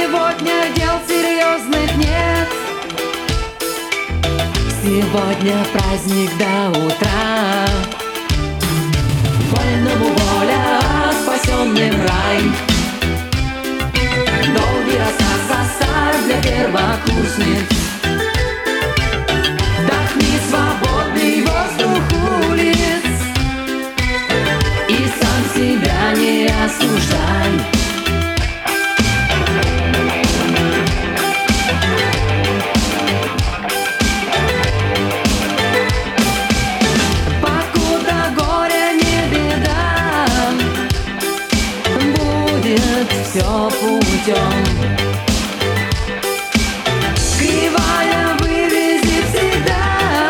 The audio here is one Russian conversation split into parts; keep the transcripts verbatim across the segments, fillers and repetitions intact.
Сегодня дел серьезных нет. Сегодня праздник до утра. Вольному воля, спасенным рай. Долгий рассказ оставь для первокурсниц. Вдохни свободный воздух улиц и сам себя не осуждай. Покуда горе не беда, будет все путем. Кривая вывези всегда.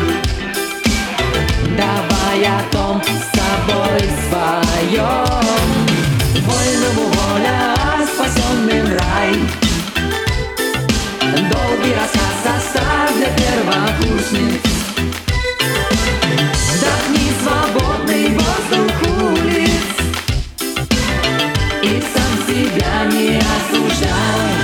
Давай о том с собой своем. Вольному воля, спасенным рай. Долгий рассказ оставь для первокурсниц. Вдохни свободный воздух улиц и сам себя не осуждай.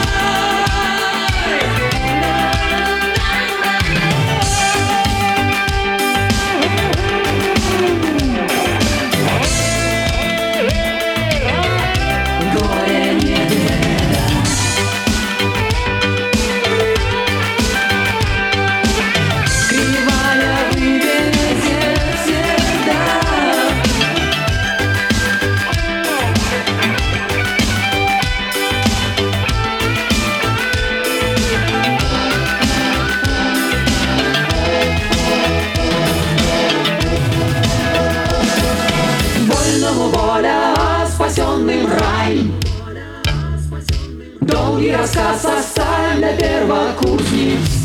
Горе не беда. Кривая выведет всегда. Вольному воля, спасенным рай. Долгий рассказ оставь для первокурсниц.